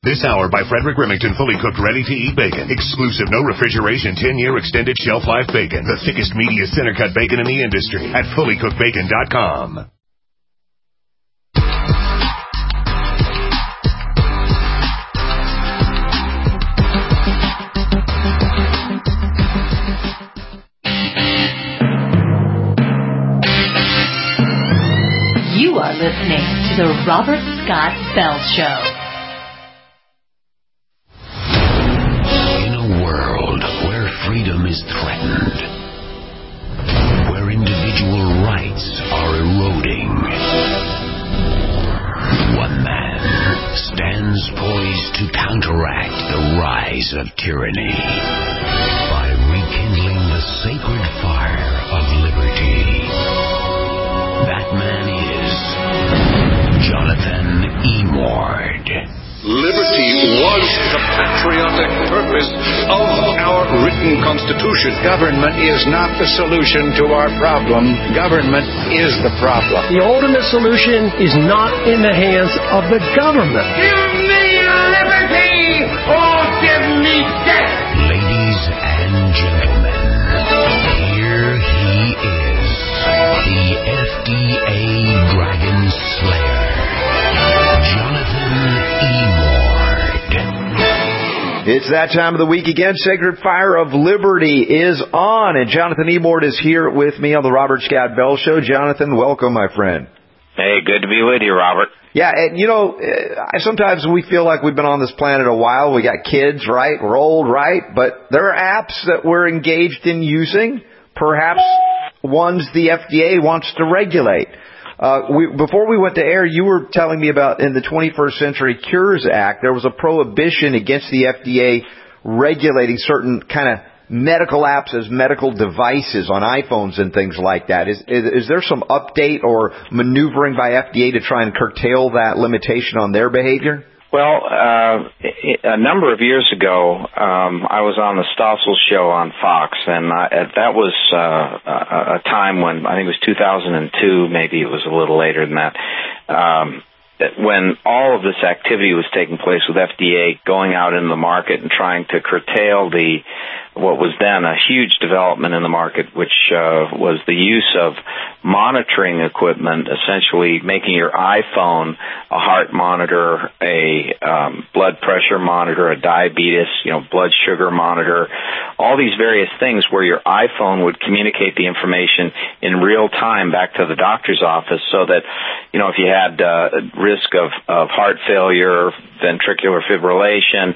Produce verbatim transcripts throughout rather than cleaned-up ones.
This hour by Frederick Remington, fully cooked, ready-to-eat bacon. Exclusive, no refrigeration, ten-year extended shelf life bacon. The thickest, meatiest, center-cut bacon in the industry at fully cooked bacon dot com. You are listening to the Robert Scott Bell Show. In a world where freedom is threatened, where individual rights are eroding, one man stands poised to counteract the rise of tyranny by rekindling the sacred fire of liberty. That man is Jonathan Emord. Liberty was the patriotic purpose of our written Constitution. Government is not the solution to our problem. Government is the problem. The ultimate solution is not in the hands of the government. Give me liberty or give me death. Ladies and gentlemen, here he is, the F D A Dragon Slayer, Jonathan Emord. It's that time of the week again. Sacred Fire of Liberty is on, and Jonathan Emord is here with me on the Robert Scott Bell Show. Jonathan, welcome, my friend. Hey, good to be with you, Robert. Yeah, and you know, sometimes we feel like we've been on this planet a while. We got kids, right? We're old, right? But there are apps that we're engaged in using, perhaps ones the F D A wants to regulate. Uh, we, before we went to air, you were telling me about in the twenty-first Century Cures Act, there was a prohibition against the F D A regulating certain kind of medical apps as medical devices on iPhones and things like that. Is, is, is there some update or maneuvering by F D A to try and curtail that limitation on their behavior? Well, uh, a number of years ago, um, I was on the Stossel show on Fox, and I, that was uh, a time when, I think it was two thousand two, maybe it was a little later than that, um, when all of this activity was taking place with F D A going out in the market and trying to curtail the what was then a huge development in the market, which uh, was the use of monitoring equipment, essentially making your iPhone a heart monitor, a um, blood pressure monitor, a diabetes, you know, blood sugar monitor, all these various things where your iPhone would communicate the information in real time back to the doctor's office so that, you know, if you had uh, risk of, of heart failure, ventricular fibrillation,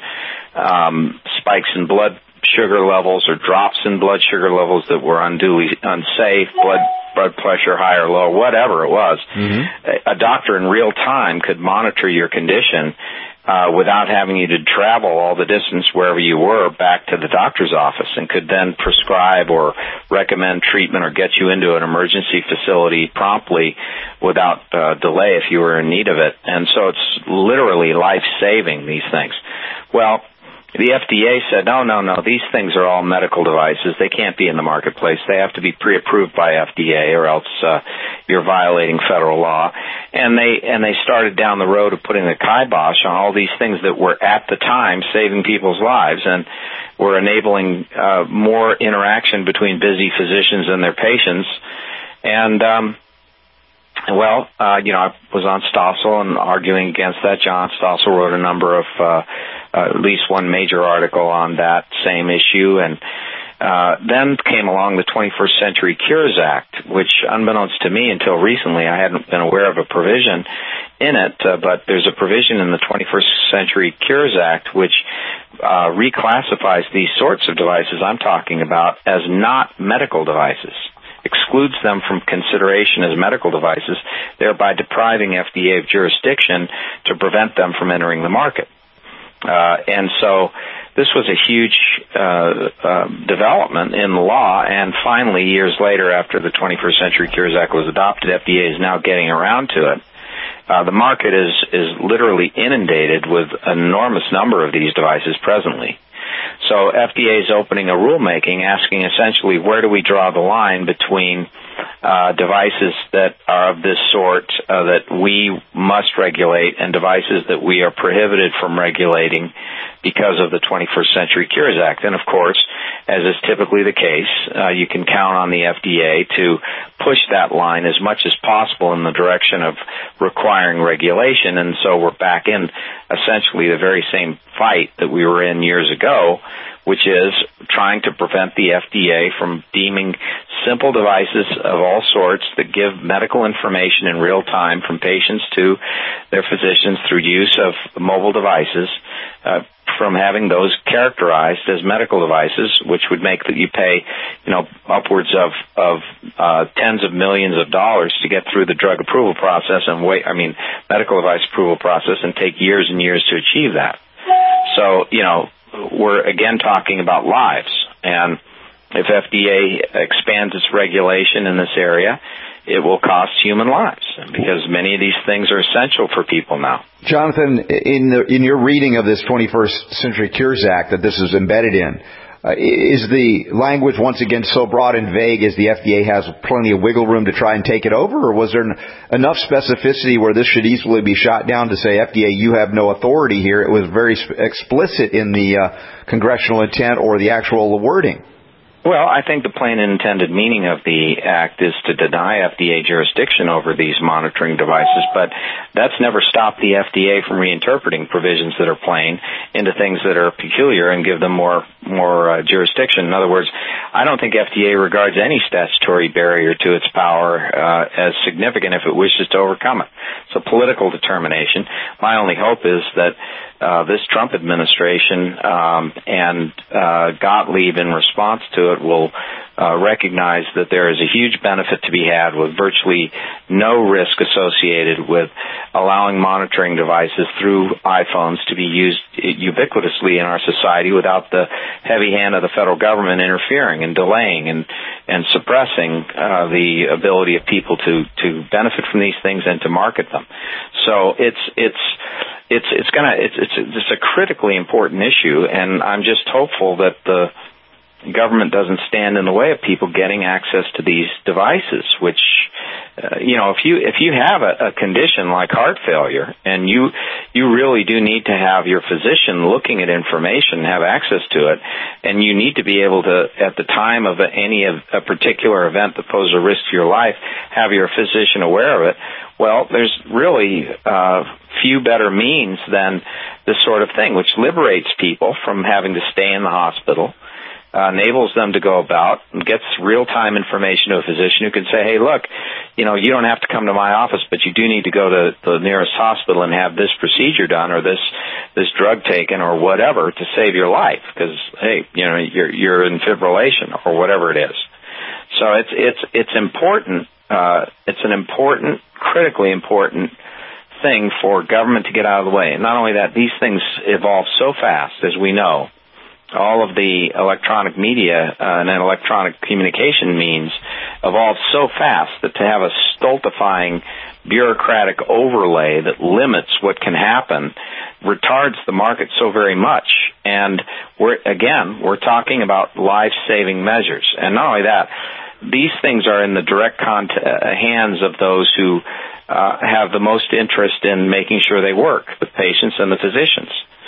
um, spikes in blood sugar levels or drops in blood sugar levels that were unduly unsafe, blood blood pressure high or low, whatever it was, mm-hmm. a, a doctor in real time could monitor your condition uh, without having you to travel all the distance wherever you were back to the doctor's office, and could then prescribe or recommend treatment or get you into an emergency facility promptly without uh, delay if you were in need of it. And so it's literally life-saving, these things. Well, the F D A said, no, no, no, these things are all medical devices. They can't be in the marketplace. They have to be pre-approved by F D A, or else uh, you're violating federal law. And they and they started down the road of putting the kibosh on all these things that were, at the time, saving people's lives and were enabling uh, more interaction between busy physicians and their patients. And, um, well, uh, you know, I was on Stossel and arguing against that. John Stossel wrote a number of uh Uh, at least one major article on that same issue, and uh, then came along the twenty-first Century Cures Act, which, unbeknownst to me until recently, I hadn't been aware of a provision in it, uh, but there's a provision in the twenty-first Century Cures Act which uh, reclassifies these sorts of devices I'm talking about as not medical devices, excludes them from consideration as medical devices, thereby depriving F D A of jurisdiction to prevent them from entering the market. Uh, and so this was a huge uh, uh, development in the law, and finally, years later, after the twenty-first Century Cures Act was adopted, F D A is now getting around to it. Uh, the market is, is literally inundated with an enormous number of these devices presently. So F D A is opening a rulemaking asking essentially where do we draw the line between uh, devices that are of this sort uh, that we must regulate and devices that we are prohibited from regulating because of the twenty-first Century Cures Act. And of course, as is typically the case, uh, you can count on the F D A to push that line as much as possible in the direction of requiring regulation. And so we're back in essentially the very same fight that we were in years ago, which is trying to prevent the F D A from deeming simple devices of all sorts that give medical information in real time from patients to their physicians through use of mobile devices, uh, from having those characterized as medical devices, which would make that you pay, you know, upwards of of uh, tens of millions of dollars to get through the drug approval process and wait. I mean, medical device approval process, and take years and years to achieve that. So, you know, we're again talking about lives, and if F D A expands its regulation in this area, it will cost human lives because many of these things are essential for people now. Jonathan, in the, in your reading of this twenty-first Century Cures Act that this is embedded in, uh, is the language once again so broad and vague as the F D A has plenty of wiggle room to try and take it over, or was there n- enough specificity where this should easily be shot down to say, F D A, you have no authority here? It was very sp- explicit in the uh, congressional intent or the actual wording. Well, I think the plain and intended meaning of the Act is to deny F D A jurisdiction over these monitoring devices, but that's never stopped the F D A from reinterpreting provisions that are plain into things that are peculiar and give them more more uh, jurisdiction. In other words, I don't think F D A regards any statutory barrier to its power uh, as significant if it wishes to overcome it. It's a political determination. My only hope is that Uh, this Trump administration um, and uh, Gottlieb, in response to it, will uh, recognize that there is a huge benefit to be had with virtually no risk associated with allowing monitoring devices through iPhones to be used ubiquitously in our society without the heavy hand of the federal government interfering and delaying and and suppressing uh, the ability of people to to benefit from these things and to market them. So it's it's It's it's gonna it's it's it's a critically important issue, and I'm just hopeful that the government doesn't stand in the way of people getting access to these devices. Which, uh, you know, if you if you have a, a condition like heart failure, and you you really do need to have your physician looking at information, have access to it, and you need to be able to, at the time of a, any of a particular event that poses a risk to your life, have your physician aware of it. Well, there's really uh, few better means than this sort of thing, which liberates people from having to stay in the hospital, uh, enables them to go about and gets real-time information to a physician who can say, hey, look, you know, you don't have to come to my office, but you do need to go to the nearest hospital and have this procedure done or this this drug taken or whatever to save your life because, hey, you know, you're, you're in fibrillation or whatever it is. So it's it's it's important. Uh, it's an important, critically important thing for government to get out of the way. And not only that, these things evolve so fast, as we know. All of the electronic media uh, and electronic communication means evolve so fast that to have a stultifying bureaucratic overlay that limits what can happen retards the market so very much. And we're again, we're talking about life-saving measures. And not only that, these things are in the direct cont- uh, hands of those who uh, have the most interest in making sure they work, the patients and the physicians.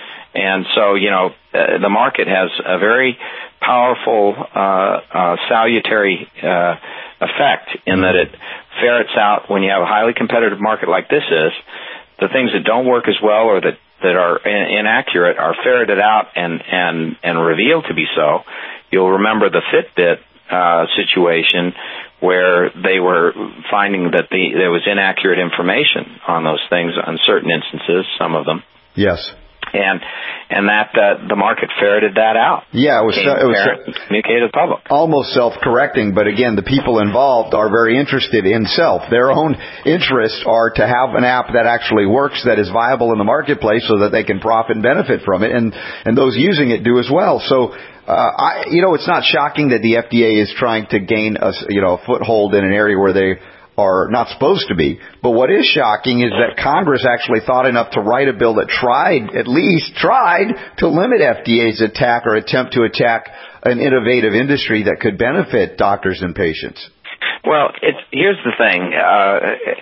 And so, you know, uh, the market has a very powerful, uh, uh, salutary uh, effect in that it ferrets out, when you have a highly competitive market like this is, the things that don't work as well or that, that are in- inaccurate are ferreted out and, and, and revealed to be so. You'll remember the Fitbit Uh, situation where they were finding that the, there was inaccurate information on those things on certain instances, some of them. Yes. And and that uh, the market ferreted that out. Yeah, it was, it was communicated to the public. Almost self-correcting, but again, the people involved are very interested in self. Their own interests are to have an app that actually works, that is viable in the marketplace so that they can profit and benefit from it, and, and those using it do as well. So, uh, I, you know, it's not shocking that the F D A is trying to gain a, you know, a foothold in an area where they are not supposed to be. But what is shocking is that Congress actually thought enough to write a bill that tried, at least tried, to limit F D A's attack or attempt to attack an innovative industry that could benefit doctors and patients. Well, it's, here's the thing. Uh,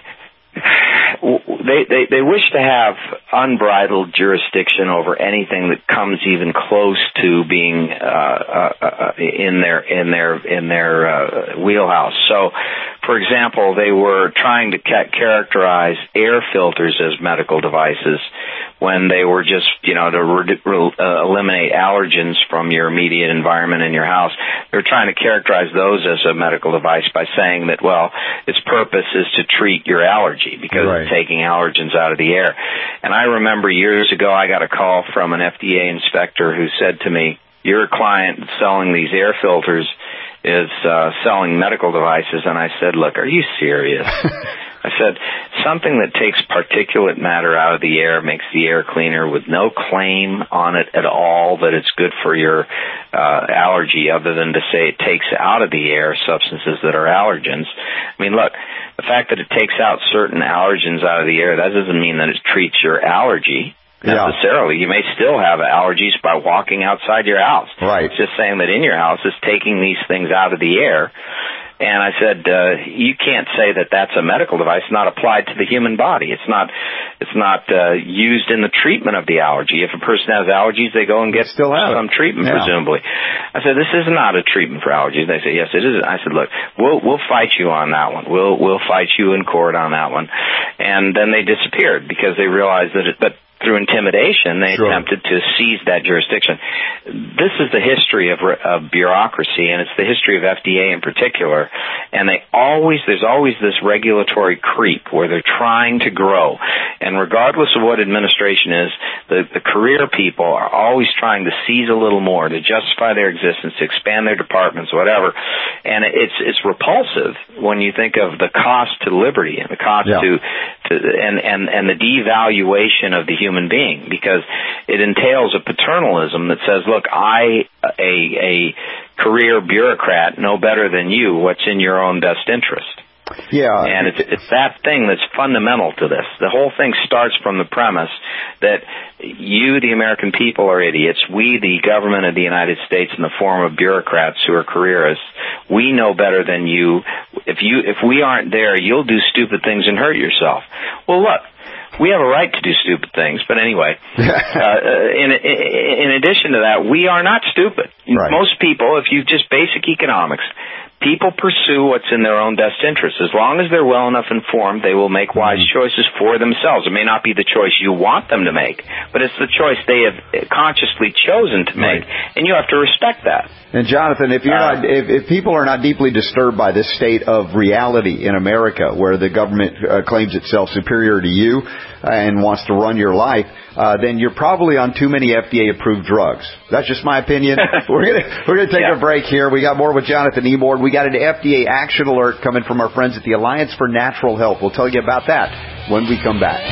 They, they they wish to have unbridled jurisdiction over anything that comes even close to being uh, uh, in their in their in their uh, wheelhouse. So, for example, they were trying to ca- characterize air filters as medical devices when they were just, you know, to re- re- uh, eliminate allergens from your immediate environment in your house. They're trying to characterize those as a medical device by saying that, well, its purpose is to treat your allergy because right. it's taking allergens out of the air. And I remember years ago I got a call from an F D A inspector who said to me, your client selling these air filters is uh, selling medical devices. And I said, look, are you serious? I said, something that takes particulate matter out of the air, makes the air cleaner with no claim on it at all that it's good for your uh, allergy other than to say it takes out of the air substances that are allergens. I mean, look, the fact that it takes out certain allergens out of the air, that doesn't mean that it treats your allergy necessarily. Yeah. You may still have allergies by walking outside your house. Right. It's just saying that in your house it's taking these things out of the air. And I said, uh, you can't say that that's a medical device not applied to the human body. It's not, it's not, uh, used in the treatment of the allergy. If a person has allergies, they go and get Still some it. treatment, yeah. presumably. I said, this is not a treatment for allergies. They say, yes, it is. I said, look, we'll, we'll fight you on that one. We'll, we'll fight you in court on that one. And then they disappeared because they realized that it, but through intimidation, they sure. attempted to seize that jurisdiction. This is the history of, of bureaucracy, and it's the history of F D A in particular. And they always, there's always this regulatory creep where they're trying to grow. And regardless of what administration is, the, the career people are always trying to seize a little more, to justify their existence, to expand their departments, whatever. And it's it's repulsive when you think of the cost to liberty and the cost yeah. to, to and, and, and the devaluation of the human human being, because it entails a paternalism that says, look, I, a, a career bureaucrat, know better than you what's in your own best interest. Yeah. And it's, it's that thing that's fundamental to this. The whole thing starts from the premise that you, the American people, are idiots. We, the government of the United States, in the form of bureaucrats who are careerists, we know better than you. If you, if we aren't there, you'll do stupid things and hurt yourself. Well, look, we have a right to do stupid things, but anyway, uh, in, in addition to that, we are not stupid. Right. Most people, if you just basic economics, people pursue what's in their own best interest. As long as they're well enough informed, they will make wise choices for themselves. It may not be the choice you want them to make, but it's the choice they have consciously chosen to make, right. And you have to respect that. And Jonathan, if you're uh, not, if, if people are not deeply disturbed by this state of reality in America, where the government uh, claims itself superior to you uh, and wants to run your life, uh, then you're probably on too many F D A-approved drugs. That's just my opinion. we're gonna we're gonna take yeah. a break here. We got more with Jonathan Emord. We got an F D A action alert coming from our friends at the Alliance for Natural Health. We'll tell you about that when we come back.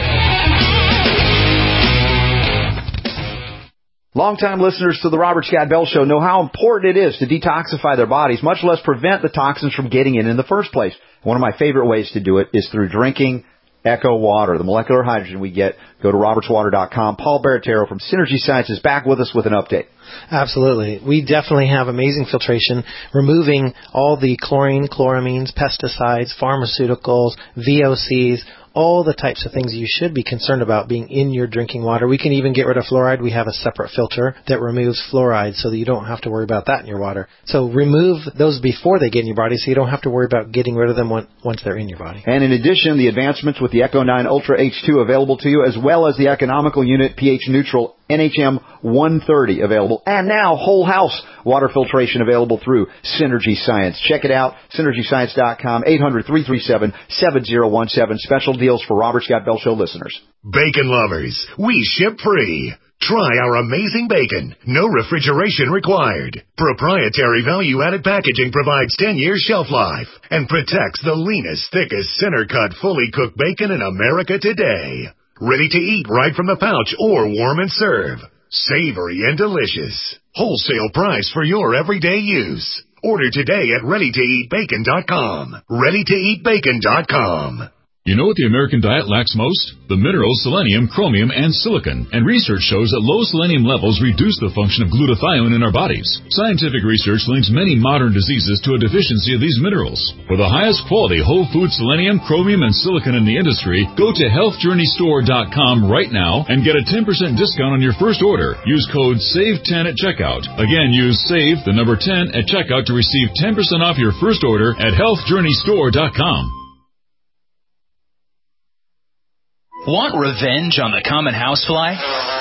Longtime listeners to the Robert Scott Bell Show know how important it is to detoxify their bodies, much less prevent the toxins from getting in in the first place. One of my favorite ways to do it is through drinking Echo Water, the molecular hydrogen we get. Go to roberts water dot com. Paul Baratero from Synergy Science is back with us with an update. Absolutely. We definitely have amazing filtration, removing all the chlorine, chloramines, pesticides, pharmaceuticals, V O Cs, all the types of things you should be concerned about being in your drinking water. We can even get rid of fluoride. We have a separate filter that removes fluoride so that you don't have to worry about that in your water. So remove those before they get in your body so you don't have to worry about getting rid of them once they're in your body. And in addition, the advancements with the Echo nine Ultra H two available to you, as well as the economical unit pH neutral N H M one thirty available. And now whole house water filtration available through Synergy Science. Check it out, synergy science dot com, eight hundred, three three seven, seven zero one seven. Special deals for Robert Scott Bell Show listeners. Bacon lovers, we ship free. Try our amazing bacon. No refrigeration required. Proprietary value-added packaging provides ten years shelf life and protects the leanest, thickest, center-cut, fully cooked bacon in America today. Ready to eat right from the pouch or warm and serve. Savory and delicious. Wholesale price for your everyday use. Order today at ready to eat bacon dot com. ready to eat bacon dot com. You know what the American diet lacks most? The minerals selenium, chromium, and silicon. And research shows that low selenium levels reduce the function of glutathione in our bodies. Scientific research links many modern diseases to a deficiency of these minerals. For the highest quality whole food selenium, chromium, and silicon in the industry, go to health journey store dot com right now and get a ten percent discount on your first order. Use code save ten at checkout. Again, use SAVE, the number ten, at checkout to receive ten percent off your first order at health journey store dot com. Want revenge on the common housefly?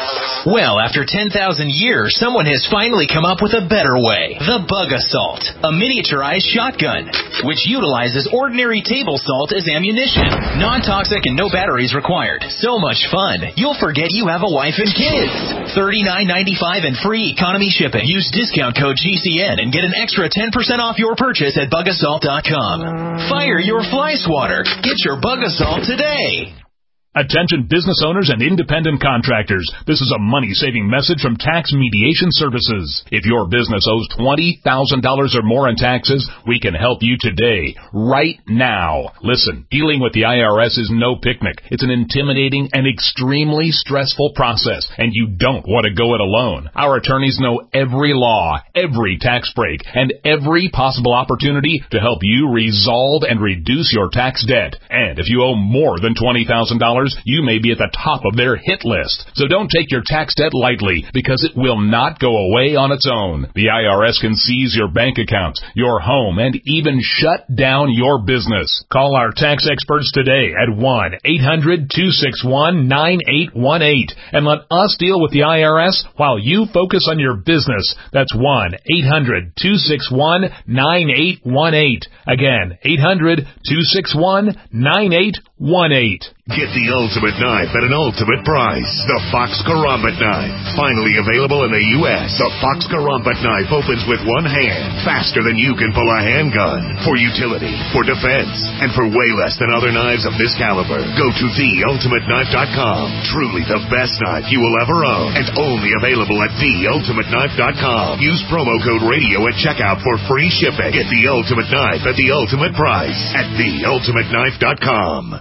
Well, after ten thousand years, someone has finally come up with a better way. The Bug Assault, a miniaturized shotgun, which utilizes ordinary table salt as ammunition. Non-toxic and no batteries required. So much fun, you'll forget you have a wife and kids. thirty-nine ninety-five and free economy shipping. Use discount code G C N and get an extra ten percent off your purchase at bug assault dot com. Fire your fly swatter. Get your Bug Assault today. Attention business owners and independent contractors. This is a money-saving message from Tax Mediation Services. If your business owes twenty thousand dollars or more in taxes, we can help you today, right now. Listen, dealing with the I R S is no picnic. It's an intimidating and extremely stressful process, and you don't want to go it alone. Our attorneys know every law, every tax break, and every possible opportunity to help you resolve and reduce your tax debt. And if you owe more than twenty thousand dollars, you may be at the top of their hit list. So don't take your tax debt lightly, because it will not go away on its own. The I R S can seize your bank accounts, your home, and even shut down your business. Call our tax experts today at one eight hundred two six one nine eight one eight and let us deal with the I R S while you focus on your business. That's one eight hundred two six one nine eight one eight. Again, eight hundred two six one nine eight one eight. Get the ultimate knife at an ultimate price. The Fox Karambit knife. Finally available in the U S The Fox Karambit knife opens with one hand, faster than you can pull a handgun. For utility, for defense, and for way less than other knives of this caliber. Go to the ultimate knife dot com. Truly the best knife you will ever own. And only available at the ultimate knife dot com. Use promo code radio at checkout for free shipping. Get the ultimate knife at the ultimate price at the ultimate knife dot com.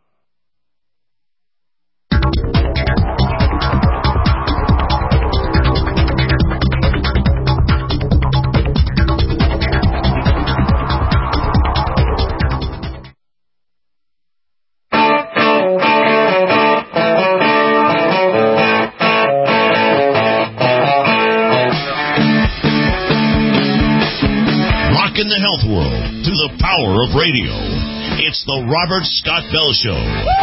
In the health world to the power of radio. It's the Robert Scott Bell Show.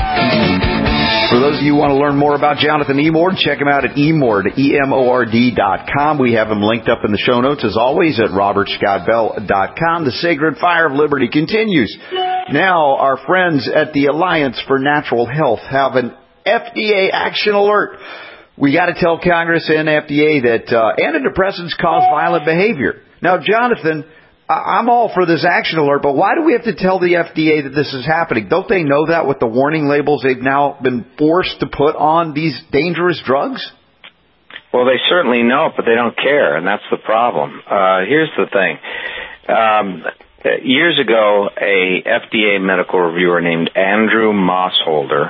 For those of you who want to learn more about Jonathan Emord, check him out at emord, E M O R D dot com. We have him linked up in the show notes, as always, at robert scott bell dot com. The sacred fire of liberty continues. Now, our friends at the Alliance for Natural Health have an F D A action alert. We got to tell Congress and F D A that uh, antidepressants cause violent behavior. Now, Jonathan, I'm all for this action alert, but why do we have to tell the F D A that this is happening? Don't they know that with the warning labels they've now been forced to put on these dangerous drugs? Well, they certainly know, but they don't care, and that's the problem. Uh, here's the thing. Um, years ago, a F D A medical reviewer named Andrew Mossholder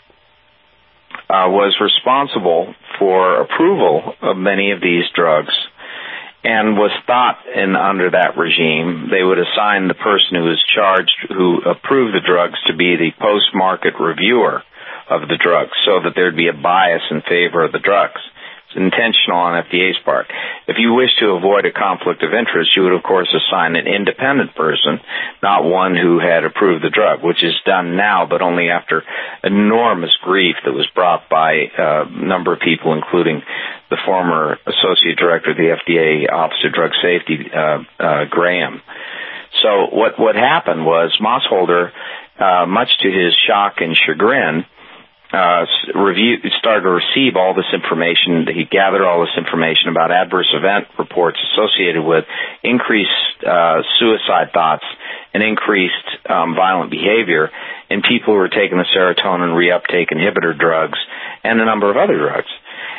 uh, was responsible for approval of many of these drugs, and was thought in under that regime they would assign the person who was charged, who approved the drugs, to be the post-market reviewer of the drugs, so that there'd be a bias in favor of the drugs. It's intentional on F D A's part. If you wish to avoid a conflict of interest, you would, of course, assign an independent person, not one who had approved the drug, which is done now, but only after enormous grief that was brought by a number of people, including the former Associate Director of the F D A Office of Drug Safety, uh, uh, Graham. So what, what happened was Mossholder, uh, much to his shock and chagrin, Uh, review, started to receive all this information. He gathered all this information about adverse event reports associated with increased uh, suicide thoughts and increased um, violent behavior in people who were taking the serotonin reuptake inhibitor drugs and a number of other drugs.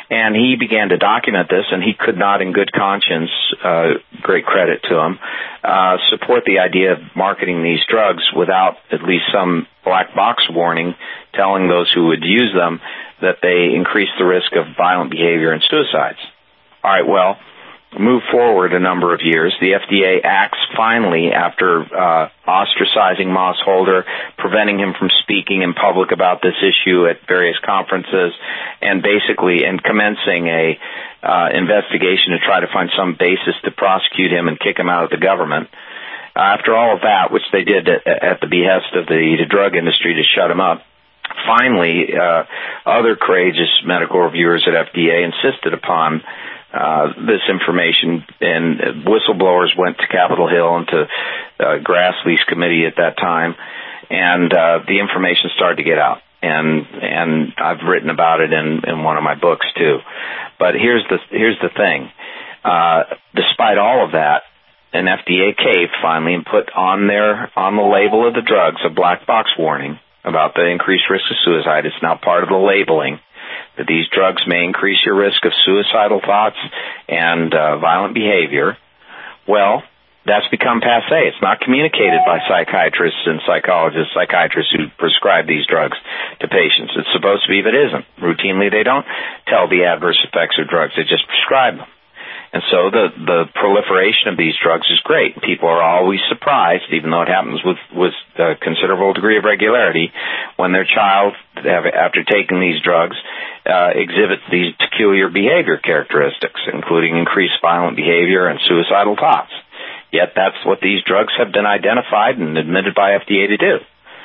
And he began to document this, and he could not, in good conscience, uh, great credit to him, uh, support the idea of marketing these drugs without at least some black box warning telling those who would use them that they increase the risk of violent behavior and suicides. All right, well, move forward a number of years. The F D A acts finally after uh, ostracizing Moss Holder, preventing him from speaking in public about this issue at various conferences, and basically and commencing a uh, investigation to try to find some basis to prosecute him and kick him out of the government. Uh, after all of that, which they did at, at the behest of the, the drug industry to shut him up, finally, uh, other courageous medical reviewers at F D A insisted upon Uh, this information, and whistleblowers went to Capitol Hill and to uh, Grassley's committee at that time, and uh, the information started to get out. And and I've written about it in, in one of my books too. But here's the here's the thing: uh, despite all of that, an F D A caved finally and put on their on the label of the drugs a black box warning about the increased risk of suicide. It's now part of the labeling that these drugs may increase your risk of suicidal thoughts and uh, violent behavior. Well, that's become passé. It's not communicated by psychiatrists and psychologists, psychiatrists who prescribe these drugs to patients. It's supposed to be, but it isn't. Routinely, they don't tell the adverse effects of drugs. They just prescribe them. And so the, the proliferation of these drugs is great. People are always surprised, even though it happens with, with a considerable degree of regularity, when their child, after taking these drugs, uh, exhibits these peculiar behavior characteristics, including increased violent behavior and suicidal thoughts. Yet that's what these drugs have been identified and admitted by F D A to do.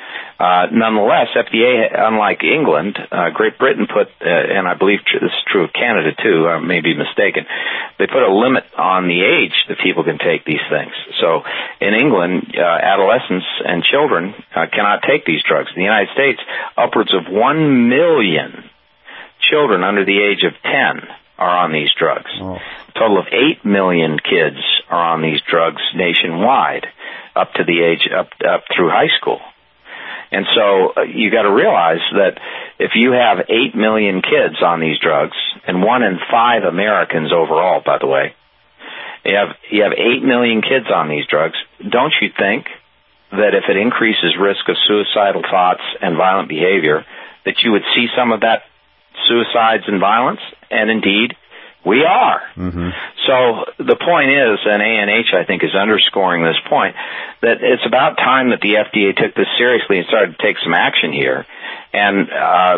Uh, nonetheless, F D A, unlike England, uh, Great Britain put, uh, and I believe tr- this is true of Canada too, I may be mistaken, they put a limit on the age that people can take these things. So in England, uh, adolescents and children uh, cannot take these drugs. In the United States, upwards of one million children under the age of ten are on these drugs. Oh. A total of eight million kids are on these drugs nationwide, up to the age, up, up through high school. And so uh, you got to realize that if you have eight million kids on these drugs, and one in five Americans overall, by the way, you have you have eight million kids on these drugs, don't you think that if it increases risk of suicidal thoughts and violent behavior, that you would see some of that suicides and violence? And indeed, we are. Mm-hmm. So the point is, and A N H, I think, is underscoring this point, that it's about time that the F D A took this seriously and started to take some action here. And, uh,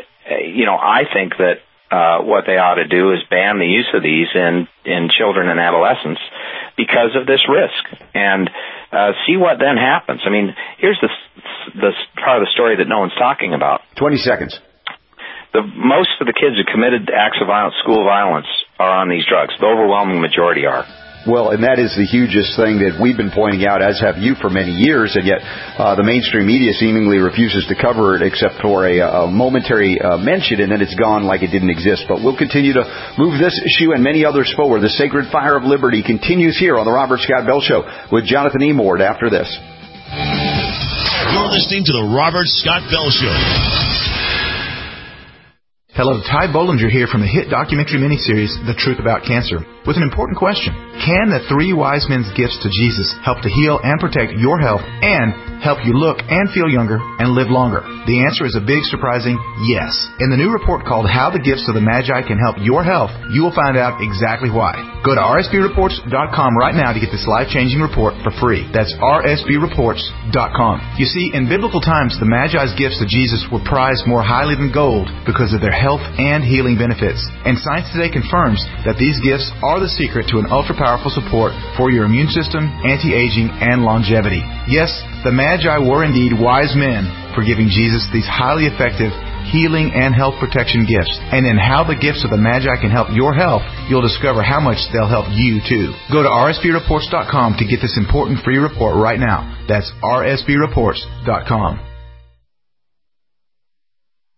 you know, I think that uh, what they ought to do is ban the use of these in, in children and adolescents because of this risk. And uh, see what then happens. I mean, here's the, the part of the story that no one's talking about. twenty seconds. The, most of the kids who committed acts of violence, school violence, are on these drugs. The overwhelming majority are. Well, and that is the hugest thing that we've been pointing out, as have you, for many years, and yet uh, the mainstream media seemingly refuses to cover it except for a, a momentary uh, mention, and then it's gone like it didn't exist. But we'll continue to move this issue and many others forward. The Sacred Fire of Liberty continues here on the Robert Scott Bell Show with Jonathan E. Mord after this. You're listening to the Robert Scott Bell Show. Hello, Ty Bollinger here from the hit documentary miniseries, The Truth About Cancer, with an important question. Can the three wise men's gifts to Jesus help to heal and protect your health and help you look and feel younger and live longer? The answer is a big, surprising yes. In the new report called How the Gifts of the Magi Can Help Your Health, you will find out exactly why. Go to R S B reports dot com right now to get this life-changing report for free. That's R S B reports dot com. You see, in biblical times, the Magi's gifts to Jesus were prized more highly than gold because of their health and healing benefits. And science today confirms that these gifts are the secret to an ultra-powerful support for your immune system, anti-aging, and longevity. Yes, the Magi were indeed wise men for giving Jesus these highly effective healing and health protection gifts. And in How the Gifts of the Magi Can Help Your Health, you'll discover how much they'll help you too. Go to R S B reports dot com to get this important free report right now. That's R S B reports dot com.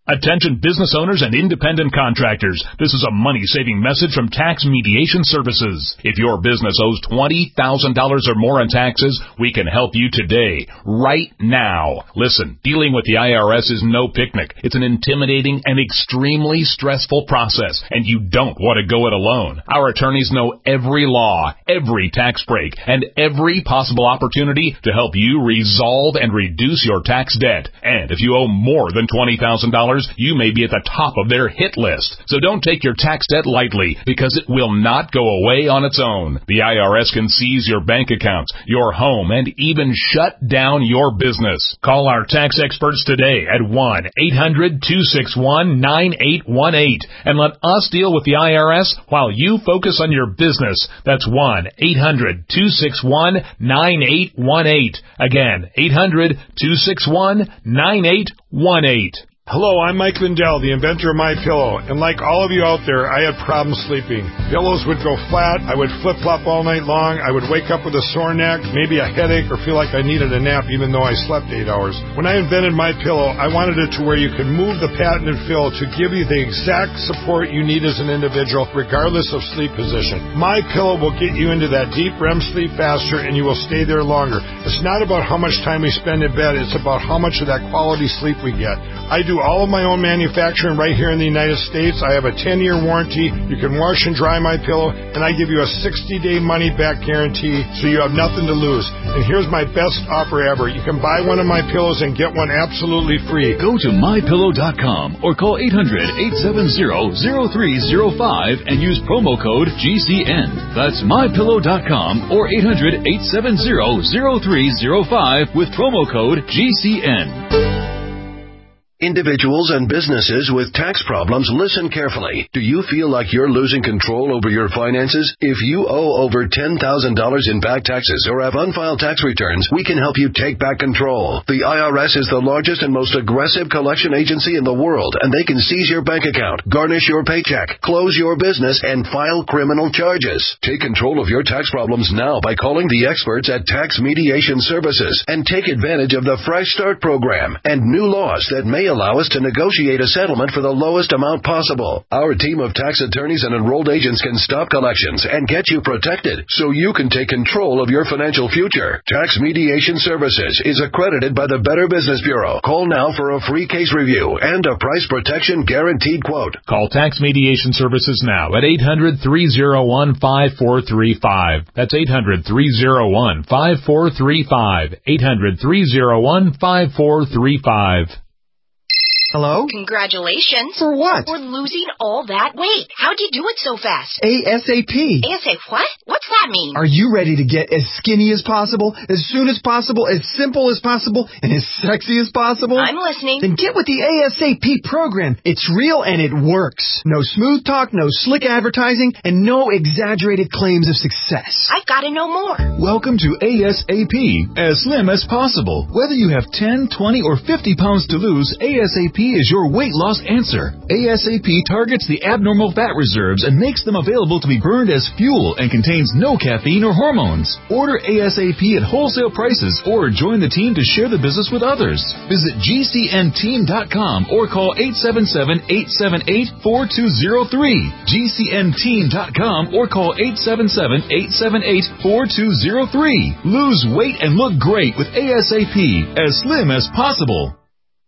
Attention business owners and independent contractors. This is a money-saving message from Tax Mediation Services. If your business owes twenty thousand dollars or more in taxes, we can help you today, right now. Listen, dealing with the I R S is no picnic. It's an intimidating and extremely stressful process, and you don't want to go it alone. Our attorneys know every law, every tax break, and every possible opportunity to help you resolve and reduce your tax debt. And if you owe more than twenty thousand dollars, you may be at the top of their hit list. So don't take your tax debt lightly, because it will not go away on its own. The I R S can seize your bank accounts, your home, and even shut down your business. Call our tax experts today at one eight hundred two six one nine eight one eight and let us deal with the I R S while you focus on your business. That's one eight hundred two six one nine eight one eight. Again, eight hundred two six one nine eight one eight. Hello, I'm Mike Lindell, the inventor of MyPillow, and like all of you out there, I had problems sleeping. Pillows would go flat, I would flip-flop all night long, I would wake up with a sore neck, maybe a headache, or feel like I needed a nap even though I slept eight hours. When I invented MyPillow, I wanted it to where you could move the patented fill to give you the exact support you need as an individual, regardless of sleep position. MyPillow will get you into that deep R E M sleep faster, and you will stay there longer. It's not about how much time we spend in bed, it's about how much of that quality sleep we get. I do all of my own manufacturing right here in the United States. I have a ten-year warranty. You can wash and dry my pillow, and I give you a sixty-day money-back guarantee, so you have nothing to lose. And here's my best offer ever. You can buy one of my pillows and get one absolutely free. Go to my pillow dot com or call eight hundred eight seven zero zero three zero five and use promo code G C N. That's my pillow dot com or eight hundred eight seven zero zero three zero five with promo code G C N. Individuals and businesses with tax problems, listen carefully. Do you feel like you're losing control over your finances? If you owe over ten thousand dollars in back taxes or have unfiled tax returns, we can help you take back control. The I R S is the largest and most aggressive collection agency in the world, and they can seize your bank account, garnish your paycheck, close your business, and file criminal charges. Take control of your tax problems now by calling the experts at Tax Mediation Services and take advantage of the Fresh Start program and new laws that may allow us to negotiate a settlement for the lowest amount possible. Our team of tax attorneys and enrolled agents can stop collections and get you protected so you can take control of your financial future. Tax Mediation Services is accredited by the Better Business Bureau. Call now for a free case review and a price protection guaranteed quote. Call Tax Mediation Services now at eight hundred three oh one five four three five. That's eight hundred three oh one five four three five. eight hundred three oh one five four three five. Hello? Congratulations. For what? For losing all that weight. How'd you do it so fast? ASAP. ASAP what? What's that mean? Are you ready to get as skinny as possible, as soon as possible, as simple as possible, and as sexy as possible? I'm listening. Then get with the ASAP program. It's real and it works. No smooth talk, no slick advertising, and no exaggerated claims of success. I've got to know more. Welcome to ASAP, as slim as possible. Whether you have ten, twenty, or fifty pounds to lose, ASAP is your weight loss answer. ASAP targets the abnormal fat reserves and makes them available to be burned as fuel and contains no caffeine or hormones. Order ASAP at wholesale prices or join the team to share the business with others. Visit G C N team dot com or call eight seven seven, eight seven eight, four two zero three. G C N team dot com or call eight seven seven, eight seven eight, four two zero three. Lose weight and look great with ASAP, as slim as possible.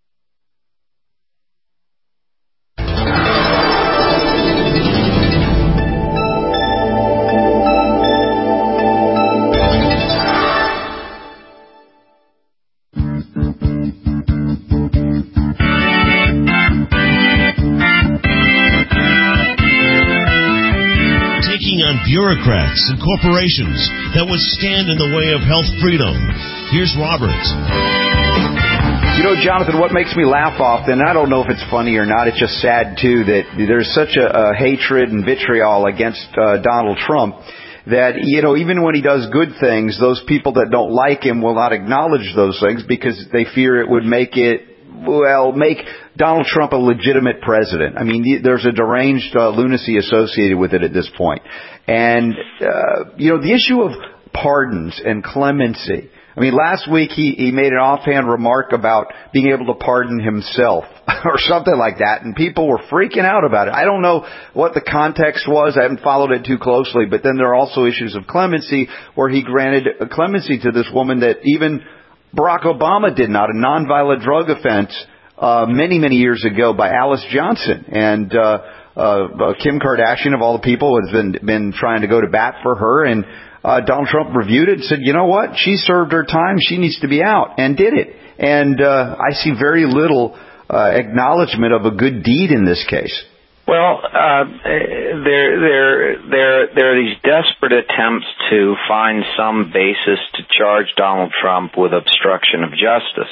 Bureaucrats and corporations that would stand in the way of health freedom. Here's Robert. You know, Jonathan, what makes me laugh often, I don't know if it's funny or not, it's just sad, too, that there's such a, a hatred and vitriol against uh, Donald Trump that, you know, even when he does good things, those people that don't like him will not acknowledge those things because they fear it would make it, well, make Donald Trump a legitimate president. I mean, there's a deranged uh, lunacy associated with it at this point. And, uh, you know, the issue of pardons and clemency. I mean, last week he, he made an offhand remark about being able to pardon himself. or something like that, and people were freaking out about it. I don't know what the context was. I haven't followed it too closely, but then there are also issues of clemency where he granted clemency to this woman that even Barack Obama did not, a nonviolent drug offense uh, many, many years ago by Alice Johnson. And uh, uh, Kim Kardashian, of all the people, has been, been trying to go to bat for her, and uh, Donald Trump reviewed it and said, you know what, she served her time, she needs to be out, and did it. And uh, I see very little uh, acknowledgement of a good deed in this case. Well, uh, there, there, there, there are these desperate attempts to find some basis to charge Donald Trump with obstruction of justice.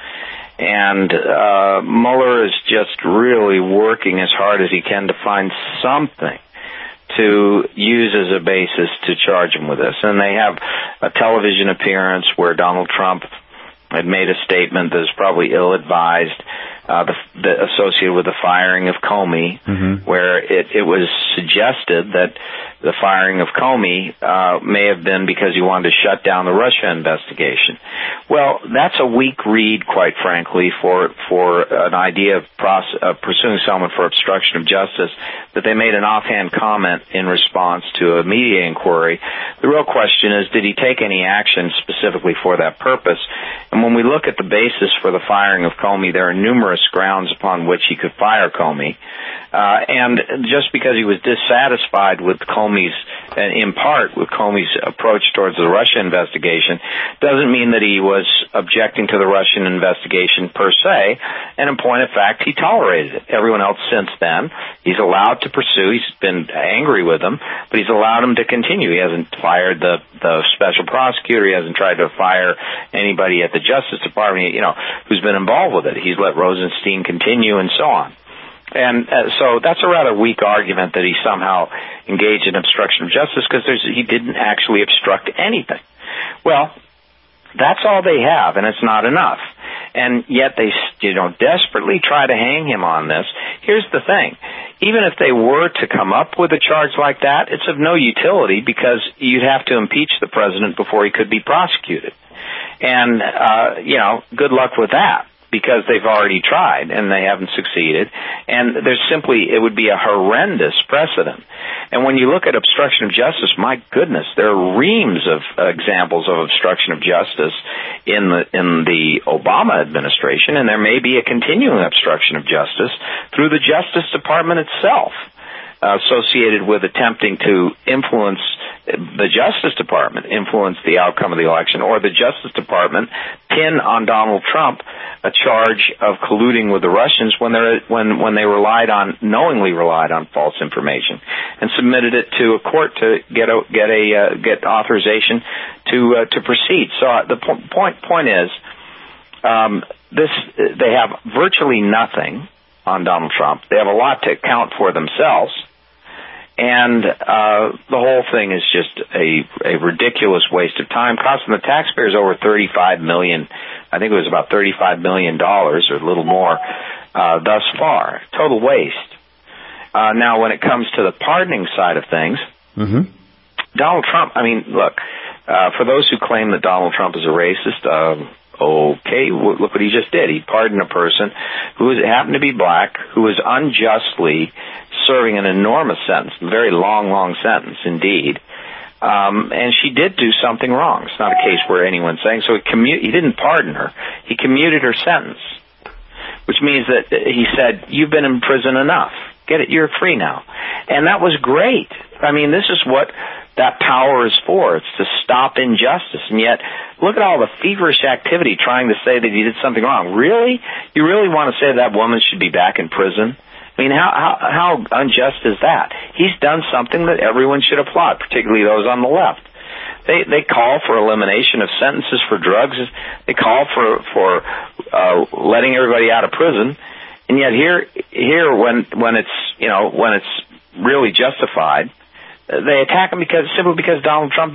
And uh, Mueller is just really working as hard as he can to find something to use as a basis to charge him with this. And they have a television appearance where Donald Trump had made a statement that is probably ill-advised, uh, the, the, associated with the firing of Comey, mm-hmm. where it, it was suggested that the firing of Comey uh, may have been because he wanted to shut down the Russia investigation. Well, that's a weak read, quite frankly, for for an idea of pros- uh, pursuing someone for obstruction of justice, that they made an offhand comment in response to a media inquiry. The real question is, did he take any action specifically for that purpose? And when we look at the basis for the firing of Comey, there are numerous grounds upon which he could fire Comey. Uh, and just because he was dissatisfied with Comey's, uh, in part with Comey's approach towards the Russia investigation, doesn't mean that he was objecting to the Russian investigation per se. And in point of fact, he tolerated it. Everyone else since then, he's allowed to pursue. He's been angry with him, but he's allowed him to continue. He hasn't fired the, the special prosecutor. He hasn't tried to fire anybody at the Justice Department, you know, who's been involved with it. He's let Rosenstein continue and so on. And uh, so that's a rather weak argument that he somehow engaged in obstruction of justice, because he didn't actually obstruct anything. Well, that's all they have, and it's not enough. And yet they, you know, desperately try to hang him on this. Here's the thing. Even if they were to come up with a charge like that, it's of no utility, because you'd have to impeach the president before he could be prosecuted. And, uh, you know, good luck with that, because they've already tried and they haven't succeeded. And there's simply, it would be a horrendous precedent. And when you look at obstruction of justice, my goodness, there are reams of uh, examples of obstruction of justice in the, in the Obama administration, and there may be a continuing obstruction of justice through the Justice Department itself, uh, associated with attempting to influence the Justice Department, influence the outcome of the election, or the Justice Department pin on Donald Trump a charge of colluding with the Russians when they when when they relied on knowingly relied on false information, and submitted it to a court to get a get a uh, get authorization to uh, to proceed. So uh, the po- point point is, um, this they have virtually nothing on Donald Trump. They have a lot to account for themselves. And uh, the whole thing is just a, a ridiculous waste of time, costing the taxpayers over thirty-five million dollars. I think it was about thirty-five million dollars or a little more uh, thus far. Total waste. Uh, now, when it comes to the pardoning side of things, mm-hmm. Donald Trump, I mean, look, uh, for those who claim that Donald Trump is a racist, uh, okay, look what he just did. He pardoned a person who was, happened to be black, who was unjustly serving an enormous sentence, a very long, long sentence indeed. Um, and she did do something wrong. It's not a case where anyone's saying so. He, commu- he didn't pardon her. He commuted her sentence, which means that he said, "You've been in prison enough. Get it. You're free now." And that was great. I mean, this is what that power is for. It's to stop injustice. And yet, look at all the feverish activity trying to say that he did something wrong. Really? You really want to say that woman should be back in prison? I mean, how, how how unjust is that? He's done something that everyone should applaud, particularly those on the left. They they call for elimination of sentences for drugs. They call for for uh, letting everybody out of prison, and yet here here when when it's you know when it's really justified, they attack him because simply because Donald Trump did it.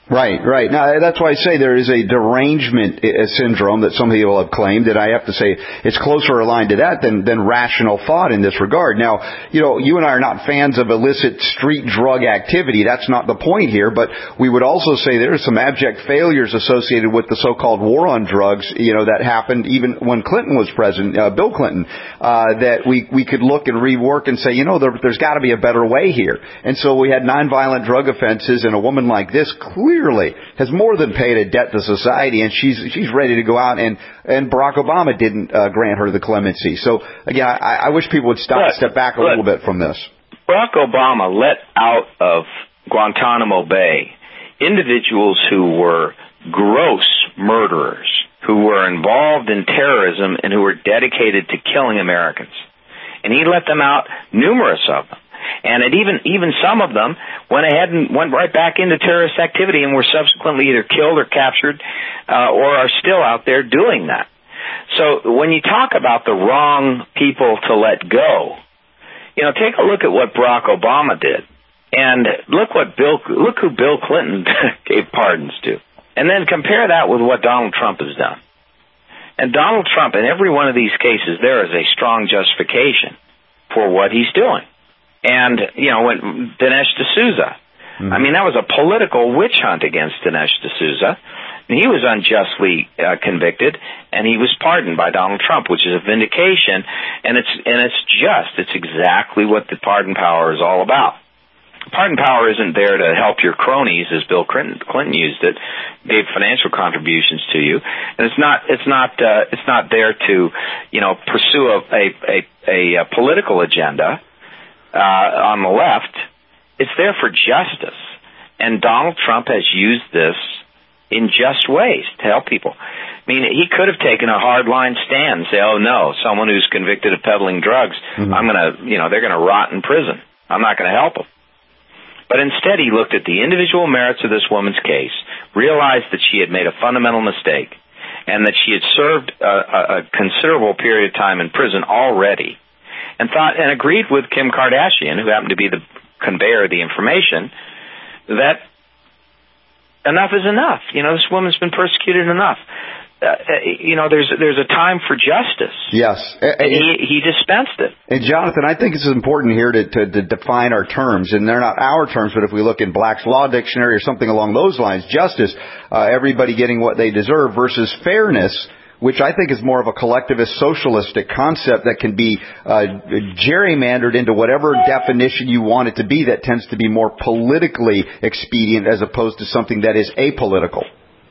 Right, right. Now, that's why I say there is a derangement syndrome that some people have claimed, and I have to say it's closer aligned to that than, than rational thought in this regard. Now, you know, you and I are not fans of illicit street drug activity. That's not the point here, but we would also say there are some abject failures associated with the so-called war on drugs, you know, that happened even when Clinton was president, uh, Bill Clinton, uh, that we, we could look and rework and say, you know, there, there's got to be a better way here. And so we had nonviolent drug offenses, and a woman like this clearly Clearly has more than paid a debt to society, and she's she's ready to go out, and, and Barack Obama didn't uh, grant her the clemency. So, again, I, I wish people would stop and step back a little bit from this. Barack Obama let out of Guantanamo Bay individuals who were gross murderers, who were involved in terrorism, and who were dedicated to killing Americans. And he let them out, numerous of them. And it even even some of them went ahead and went right back into terrorist activity and were subsequently either killed or captured uh, or are still out there doing that. So when you talk about the wrong people to let go, you know, take a look at what Barack Obama did, and look what Bill look who Bill Clinton gave pardons to, and then compare that with what Donald Trump has done. And Donald Trump, in every one of these cases, there is a strong justification for what he's doing. And, you know, when Dinesh D'Souza, mm-hmm. I mean, that was a political witch hunt against Dinesh D'Souza. And he was unjustly uh, convicted, and he was pardoned by Donald Trump, which is a vindication, and it's and it's just. It's exactly what the pardon power is all about. Pardon power isn't there to help your cronies, as Bill Clinton, Clinton used it, gave financial contributions to you, and it's not it's not uh, it's not there to, you know, pursue a a, a, a political agenda. Uh, on the left, it's there for justice. And Donald Trump has used this in just ways to help people. I mean, he could have taken a hard-line stand and say, oh, no, someone who's convicted of peddling drugs, mm-hmm. I'm going to, you know, they're going to rot in prison. I'm not going to help them. But instead, he looked at the individual merits of this woman's case, realized that she had made a fundamental mistake, and that she had served a, a considerable period of time in prison already, and thought and agreed with Kim Kardashian, who happened to be the conveyor of the information, that enough is enough. You know, this woman's been persecuted enough. Uh, you know, there's there's a time for justice. Yes. And he, he dispensed it. And, Jonathan, I think it's important here to, to, to define our terms. And they're not our terms, but if we look in Black's Law Dictionary or something along those lines, justice, uh, everybody getting what they deserve, versus fairness, which I think is more of a collectivist socialistic concept that can be uh, gerrymandered into whatever definition you want it to be, that tends to be more politically expedient as opposed to something that is apolitical.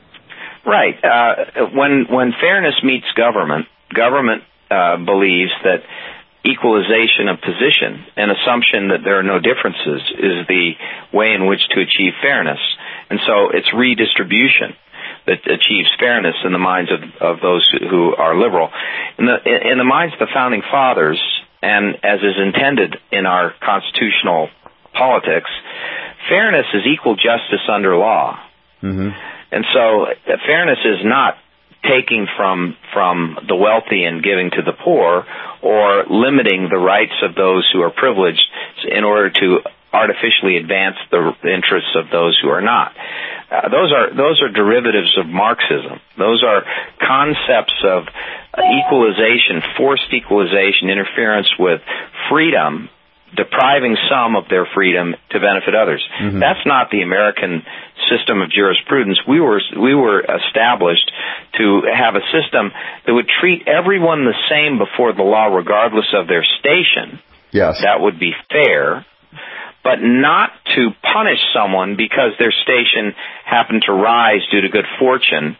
Right. Uh, when when fairness meets government, government uh, believes that equalization of position, an assumption that there are no differences, is the way in which to achieve fairness. And so it's redistribution that achieves fairness in the minds of, of those who are liberal. In the, in the minds of the Founding Fathers, and as is intended in our constitutional politics, fairness is equal justice under law. Mm-hmm. And so uh, fairness is not taking from from the wealthy and giving to the poor, or limiting the rights of those who are privileged in order to artificially advance the interests of those who are not. Uh, those are those are derivatives of Marxism. Those are concepts of uh, equalization, forced equalization, interference with freedom, depriving some of their freedom to benefit others. Mm-hmm. That's not the American system of jurisprudence. We were we were established to have a system that would treat everyone the same before the law, regardless of their station. Yes, that would be fair. But not to punish someone because their station happened to rise due to good fortune,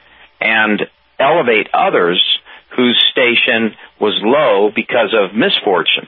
and elevate others whose station was low because of misfortune.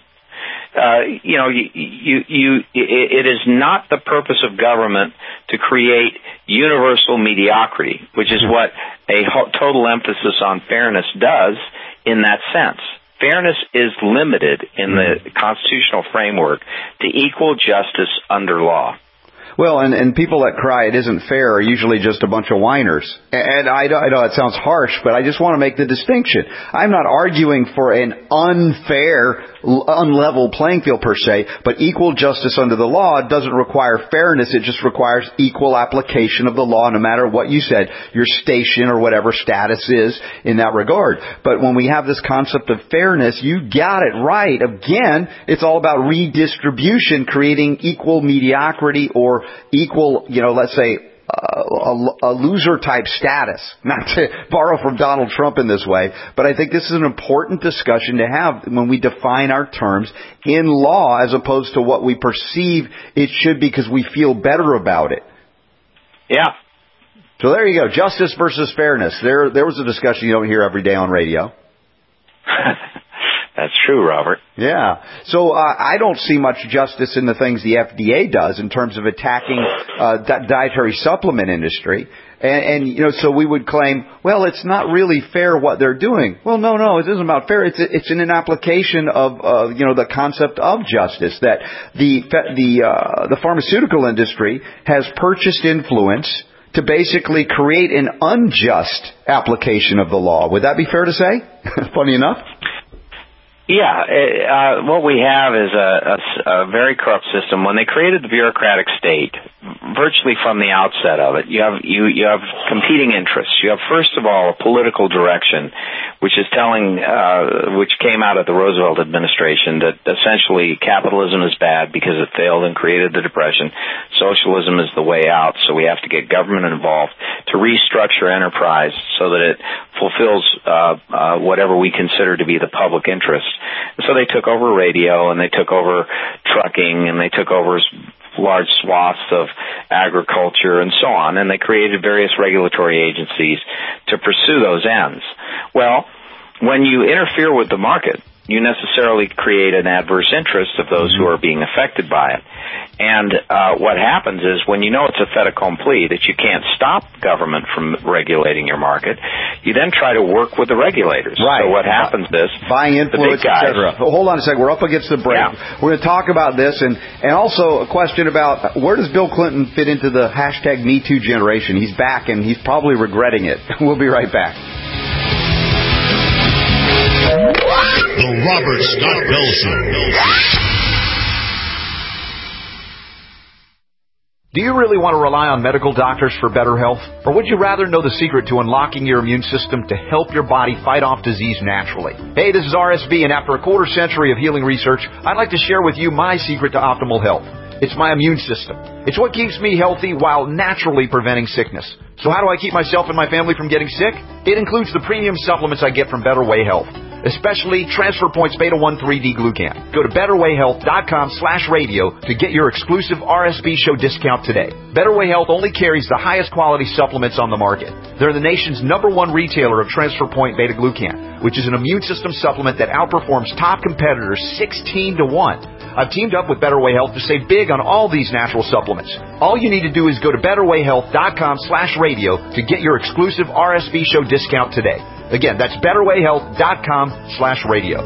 Uh, you know, you, you, you, it is not the purpose of government to create universal mediocrity, which is what a total emphasis on fairness does in that sense. Fairness is limited in the constitutional framework to equal justice under law. Well, and, and people that cry it isn't fair are usually just a bunch of whiners. And I, I know it sounds harsh, but I just want to make the distinction. I'm not arguing for an unfair, unlevel playing field per se, but equal justice under the law doesn't require fairness. It just requires equal application of the law, no matter what you said, your station or whatever status is in that regard. But when we have this concept of fairness, you got it right. Again, it's all about redistribution, creating equal mediocrity or equal, you know, let's say, uh, a, a loser-type status. Not to borrow from Donald Trump in this way, but I think this is an important discussion to have when we define our terms in law as opposed to what we perceive it should be because we feel better about it. Yeah. So there you go. Justice versus fairness. There, there was a discussion you don't hear every day on radio. That's true, Robert. Yeah. So uh, I don't see much justice in the things the F D A does in terms of attacking uh, di- dietary supplement industry. And, and, you know, so we would claim, well, it's not really fair what they're doing. Well, no, no, it isn't about fair. It's it's an application of, uh, you know, the concept of justice that the the uh, the pharmaceutical industry has purchased influence to basically create an unjust application of the law. Would that be fair to say? Funny enough. Yeah, uh, what we have is a, a, a very corrupt system. When they created the bureaucratic state, virtually from the outset of it, you have you you have competing interests. You have first of all a political direction, which is telling, uh, which came out of the Roosevelt administration, that essentially capitalism is bad because it failed and created the Depression. Socialism is the way out, so we have to get government involved to restructure enterprise so that it fulfills uh, uh, whatever we consider to be the public interest. So they took over radio, and they took over trucking, and they took over large swaths of agriculture and so on, and they created various regulatory agencies to pursue those ends. Well, when you interfere with the market, you necessarily create an adverse interest of those who are being affected by it. And uh, what happens is when you know it's a fait accompli, that you can't stop government from regulating your market, you then try to work with the regulators. Right. So what happens is buying influence, et cetera. Hold on a second. We're up against the break. Yeah. We're going to talk about this, and, and also a question about where does Bill Clinton fit into the hashtag Me Too generation? He's back, and he's probably regretting it. We'll be right back. The Robert Scott Bell Show. Do you really want to rely on medical doctors for better health? Or would you rather know the secret to unlocking your immune system to help your body fight off disease naturally? Hey, this is R S B, and after a quarter century of healing research, I'd like to share with you my secret to optimal health. It's my immune system. It's what keeps me healthy while naturally preventing sickness. So how do I keep myself and my family from getting sick? It includes the premium supplements I get from Better Way Health, especially Transfer Points Beta one three D Glucan. Go to betterwayhealth.com slash radio to get your exclusive R S B show discount today. Better Way Health only carries the highest quality supplements on the market. They're the nation's number one retailer of Transfer Point Beta Glucan, which is an immune system supplement that outperforms top competitors sixteen to one. I've teamed up with Better Way Health to save big on all these natural supplements. All you need to do is go to betterwayhealth.com slash radio to get your exclusive R S B show discount today. Again, that's betterwayhealth.com slash radio.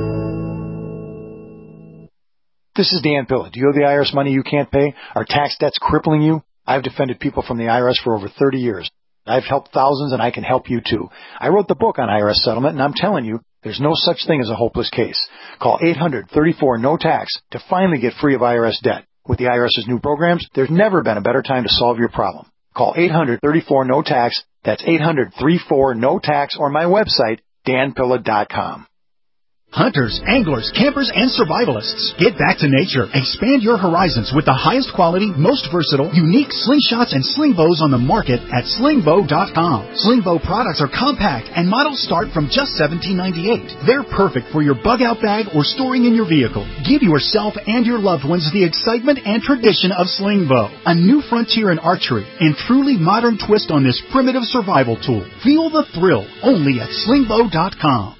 This is Dan Pilla. Do you owe the I R S money you can't pay? Are tax debts crippling you? I've defended people from the I R S for over thirty years. I've helped thousands, and I can help you too. I wrote the book on I R S settlement, and I'm telling you, there's no such thing as a hopeless case. Call eight hundred thirty-four no tax to finally get free of I R S debt. With the IRS's new programs, there's never been a better time to solve your problem. Call eight hundred thirty-four no tax. That's eight hundred thirty-four no tax, or my website, dan pilla dot com. Hunters, anglers, campers, and survivalists. Get back to nature. Expand your horizons with the highest quality, most versatile, unique slingshots and sling bows on the market at sling bow dot com. Sling bow products are compact and models start from just seventeen ninety-eight. They're perfect for your bug out bag or storing in your vehicle. Give yourself and your loved ones the excitement and tradition of sling bow. A new frontier in archery and truly modern twist on this primitive survival tool. Feel the thrill only at sling bow dot com.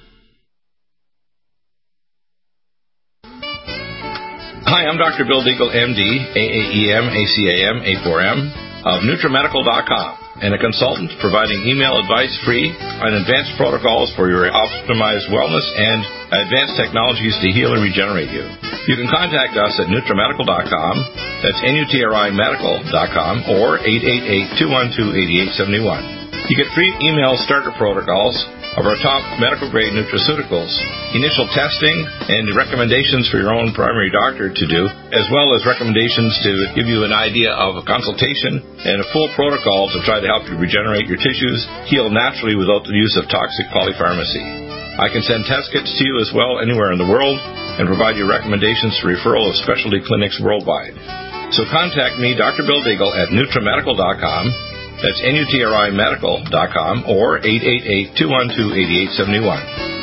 Hi, I'm Doctor Bill Deagle, M D, A A E M, A C A M, A four M, of NutriMedical dot com. and a consultant providing email advice free on advanced protocols for your optimized wellness and advanced technologies to heal and regenerate you. You can contact us at NutriMedical dot com. That's N U T R I Medical dot com or eight eight eight, two one two, eight eight seven one. You get free email starter protocols of our top medical-grade nutraceuticals, initial testing, and recommendations for your own primary doctor to do, as well as recommendations to give you an idea of a consultation and a full protocol to try to help you regenerate your tissues, heal naturally without the use of toxic polypharmacy. I can send test kits to you as well anywhere in the world and provide you recommendations for referral of specialty clinics worldwide. So contact me, Doctor Bill Deagle, at NutriMedical dot com. That's N U T R I Medical dot com or eight eight eight, two one two, eight eight seven one.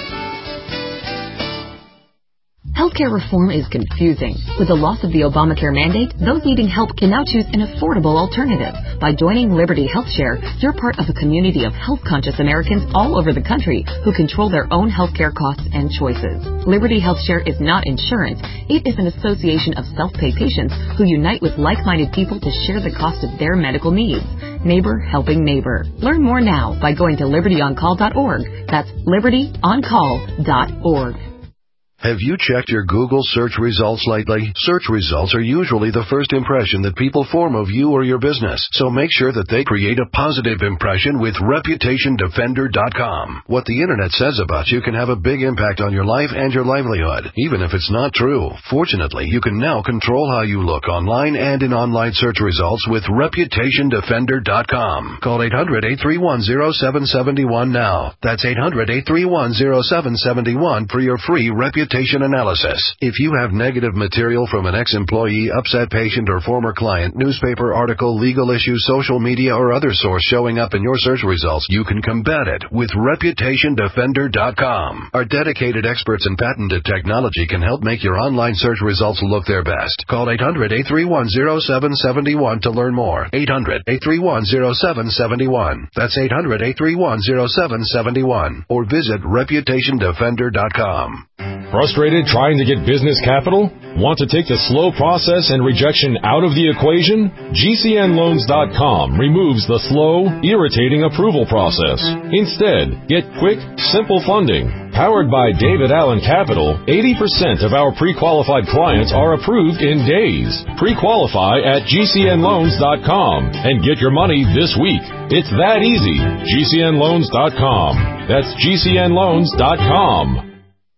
Healthcare reform is confusing. With the loss of the Obamacare mandate, those needing help can now choose an affordable alternative. By joining Liberty HealthShare, you're part of a community of health-conscious Americans all over the country who control their own healthcare costs and choices. Liberty HealthShare is not insurance. It is an association of self-pay patients who unite with like-minded people to share the cost of their medical needs. Neighbor helping neighbor. Learn more now by going to liberty on call dot org. That's liberty on call dot org. Have you checked your Google search results lately? Search results are usually the first impression that people form of you or your business, so make sure that they create a positive impression with reputation defender dot com. What the internet says about you can have a big impact on your life and your livelihood, even if it's not true. Fortunately, you can now control how you look online and in online search results with reputation defender dot com. Call eight hundred, eight three one, zero seven seven one now. That's eight hundred, eight three one, zero seven seven one for your free reputation analysis. If you have negative material from an ex-employee, upset patient, or former client, newspaper article, legal issue, social media, or other source showing up in your search results, you can combat it with reputation defender dot com. Our dedicated experts in patented technology can help make your online search results look their best. Call eight hundred, eight three one, zero seven seven one to learn more. eight hundred, eight three one, zero seven seven one. That's eight hundred, eight three one, zero seven seven one. Or visit reputation defender dot com. Frustrated trying to get business capital? Want to take the slow process and rejection out of the equation? G C N loans dot com removes the slow, irritating approval process. Instead, get quick, simple funding. Powered by David Allen Capital, eighty percent of our pre-qualified clients are approved in days. Pre-qualify at G C N loans dot com and get your money this week. It's that easy. G C N loans dot com. That's G C N loans dot com.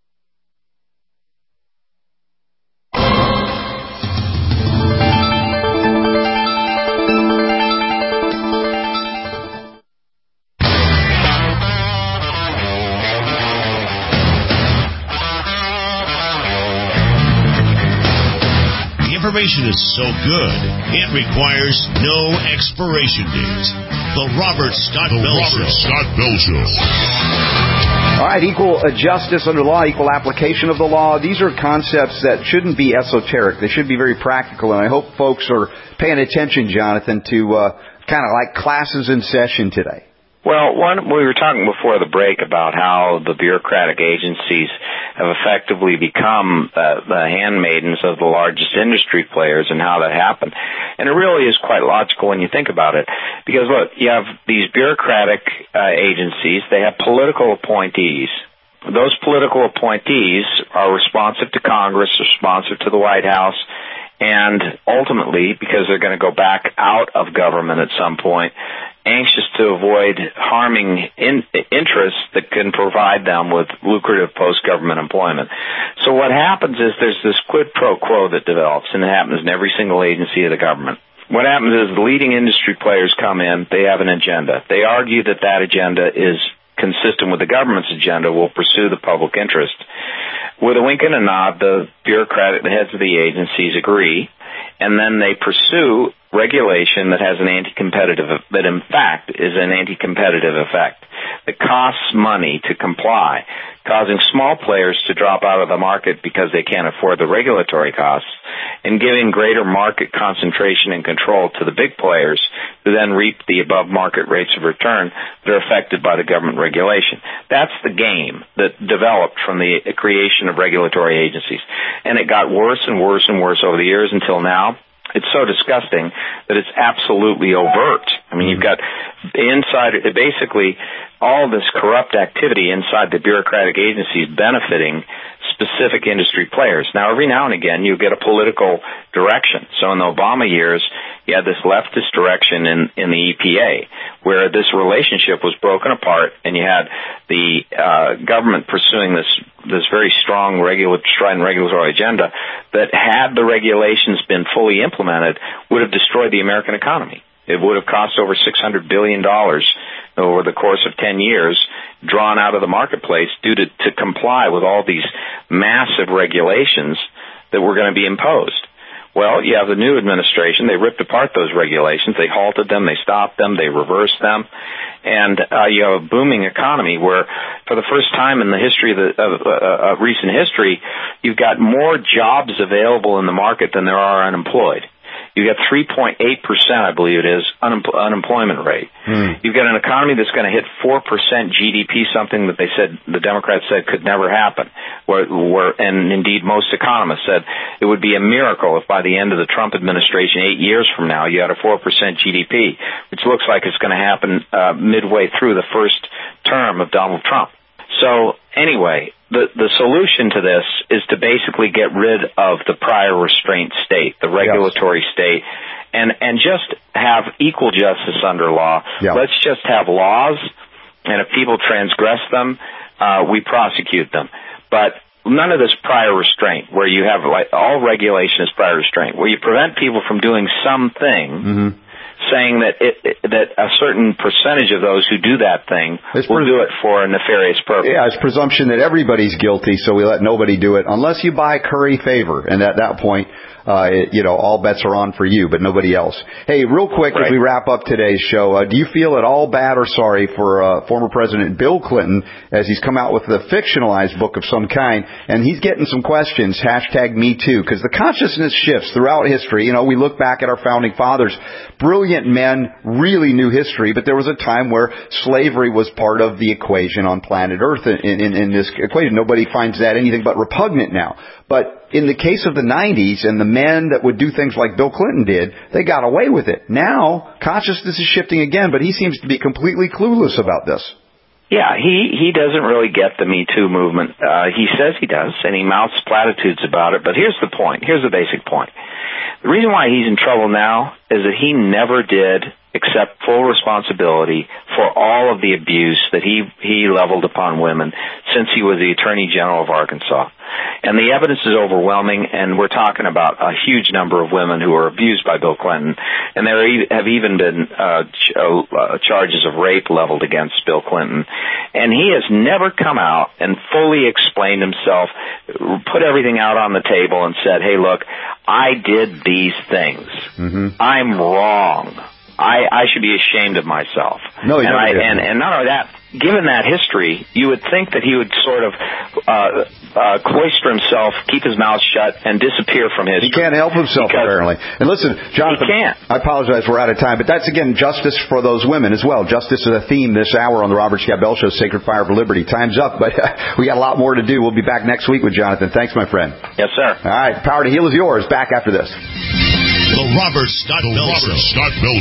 Information is so good, it requires no expiration date. The Robert Scott the Bell Robert Show. Scott Bell Show. All right, equal justice under law, equal application of the law. These are concepts that shouldn't be esoteric. They should be very practical, and I hope folks are paying attention, Jonathan, to uh, kind of like classes in session today. Well, one, we were talking before the break about how the bureaucratic agencies have effectively become uh, the handmaidens of the largest industry players and how that happened. And it really is quite logical when you think about it. Because, look, you have these bureaucratic uh, agencies. They have political appointees. Those political appointees are responsive to Congress, responsive to the White House, and ultimately, because they're going to go back out of government at some point, anxious to avoid harming in, interests that can provide them with lucrative post-government employment. So what happens is there's this quid pro quo that develops, and it happens in every single agency of the government. What happens is the leading industry players come in, they have an agenda. They argue that that agenda is consistent with the government's agenda, will pursue the public interest. With a wink and a nod, the bureaucratic, the heads of the agencies agree, and then they pursue regulation that has an anti-competitive, that in fact is an anti-competitive effect, that costs money to comply, causing small players to drop out of the market because they can't afford the regulatory costs, and giving greater market concentration and control to the big players who then reap the above-market rates of return that are affected by the government regulation. That's the game that developed from the creation of regulatory agencies. And it got worse and worse and worse over the years until now. It's so disgusting that it's absolutely overt. I mean, you've got inside, basically, all this corrupt activity inside the bureaucratic agencies benefiting specific industry players. Now, every now and again, you get a political direction. So in the Obama years, you had this leftist direction in, in the E P A, where this relationship was broken apart, and you had the uh, government pursuing this this very strong regulatory, strident regulatory agenda that, had the regulations been fully implemented, would have destroyed the American economy. It would have cost over six hundred billion dollars over the course of ten years, drawn out of the marketplace due to, to comply with all these massive regulations that were going to be imposed. Well, you have the new administration. They ripped apart those regulations. They halted them. They stopped them. They reversed them. And uh, you have a booming economy where, for the first time in the history of, the, of, uh, of recent history, you've got more jobs available in the market than there are unemployed. You got three point eight percent, I believe it is, unem- unemployment rate. Hmm. You've got an economy that's going to hit four percent G D P, something that they said, the Democrats said could never happen. Where, where, and indeed most economists said it would be a miracle if by the end of the Trump administration, eight years from now, you had a four percent G D P, which looks like it's going to happen uh, midway through the first term of Donald Trump. So anyway, the the solution to this is to basically get rid of the prior restraint state, the regulatory yes. state, and and just have equal justice under law. Yep. Let's just have laws, and if people transgress them, uh, we prosecute them. But none of this prior restraint, where you have, like, all regulation is prior restraint, where you prevent people from doing something. Mm-hmm. Saying that it, it, that a certain percentage of those who do that thing it's will pres- do it for a nefarious purpose. Yeah, it's presumption that everybody's guilty, so we let nobody do it unless you buy curry favor. And at that point, uh, it, you know, all bets are on for you, but nobody else. Hey, real quick, right. as we wrap up today's show, uh, do you feel at all bad or sorry for uh, former President Bill Clinton as he's come out with a fictionalized book of some kind, and he's getting some questions, hashtag Me Too, because the consciousness shifts throughout history. You know, we look back at our founding fathers. Brilliant men really knew history, but there was a time where slavery was part of the equation on planet Earth in, in, in this equation. Nobody finds that anything but repugnant now. But in the case of the nineties and the men that would do things like Bill Clinton did, they got away with it. Now, consciousness is shifting again, but he seems to be completely clueless about this. Yeah, he, he doesn't really get the Me Too movement. Uh, he says he does, and he mouths platitudes about it, but here's the point. Here's the basic point. The reason why he's in trouble now is that he never did accept full responsibility for all of the abuse that he, he leveled upon women since he was the Attorney General of Arkansas. And the evidence is overwhelming, and we're talking about a huge number of women who were abused by Bill Clinton. And there have even been uh, ch- uh, charges of rape leveled against Bill Clinton. And he has never come out and fully explained himself, put everything out on the table and said, hey, look, I did these things. Mm-hmm. I'm wrong. I, I should be ashamed of myself. No, he and, never I, did. and, and not only that, given that history, you would think that he would sort of uh, uh, cloister himself, keep his mouth shut, and disappear from history. He can't help himself, apparently. And listen, Jonathan, he can't. I apologize, we're out of time, but that's, again, justice for those women as well. Justice is a theme this hour on the Robert Scott Bell Show, Sacred Fire for Liberty. Time's up, but uh, we got a lot more to do. We'll be back next week with Jonathan. Thanks, my friend. Yes, sir. All right, Power to Heal is yours. Back after this. The Robert Scott the Bell Robert Show. Scott Bell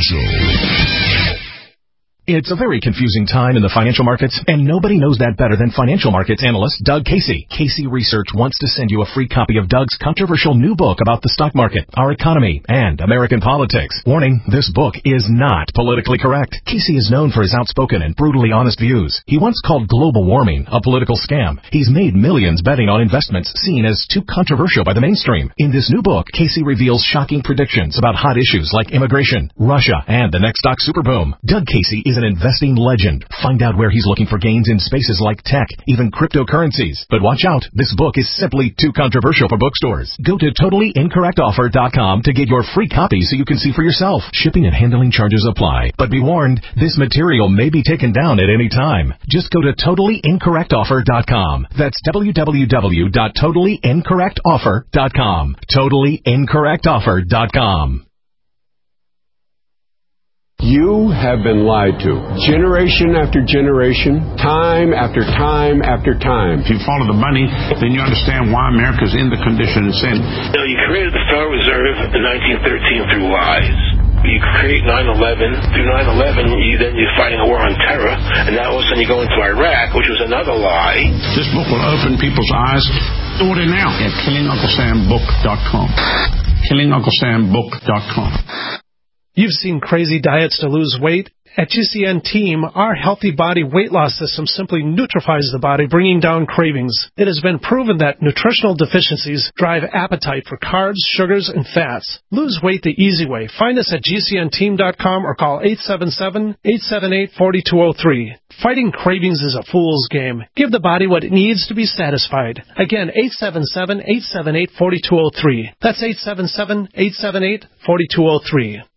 Show. It's a very confusing time in the financial markets, and nobody knows that better than financial markets analyst Doug Casey. Casey Research wants to send you a free copy of Doug's controversial new book about the stock market, our economy, and American politics. Warning, this book is not politically correct. Casey is known for his outspoken and brutally honest views. He once called global warming a political scam. He's made millions betting on investments seen as too controversial by the mainstream. In this new book, Casey reveals shocking predictions about hot issues like immigration, Russia, and the next stock superboom. Doug Casey is an investing legend. Find out where he's looking for gains in spaces like tech, even cryptocurrencies. But watch out, this book is simply too controversial for bookstores. Go to totally incorrect offer dot com to get your free copy so you can see for yourself. Shipping and handling charges apply. But be warned, this material may be taken down at any time. Just go to totally incorrect offer dot com. That's w w w dot totally incorrect offer dot com. totally incorrect offer dot com. You have been lied to. Generation after generation, time after time after time. If you follow the money, then you understand why America's in the condition it's in. You know, you created the Federal Reserve in nineteen thirteen through lies. You create nine eleven. Through nine eleven, you, then you're fighting a war on terror, and now all of a sudden you go into Iraq, which was another lie. This book will open people's eyes. Order now at killing uncle sam book dot com. killing uncle sam book dot com. You've seen crazy diets to lose weight. At G C N Team, our healthy body weight loss system simply neutralizes the body, bringing down cravings. It has been proven that nutritional deficiencies drive appetite for carbs, sugars, and fats. Lose weight the easy way. Find us at G C N team dot com or call eight seven seven, eight seven eight, four two zero three. Fighting cravings is a fool's game. Give the body what it needs to be satisfied. Again, eight seven seven, eight seven eight, four two zero three. That's eight seven seven, eight seven eight, four two zero three.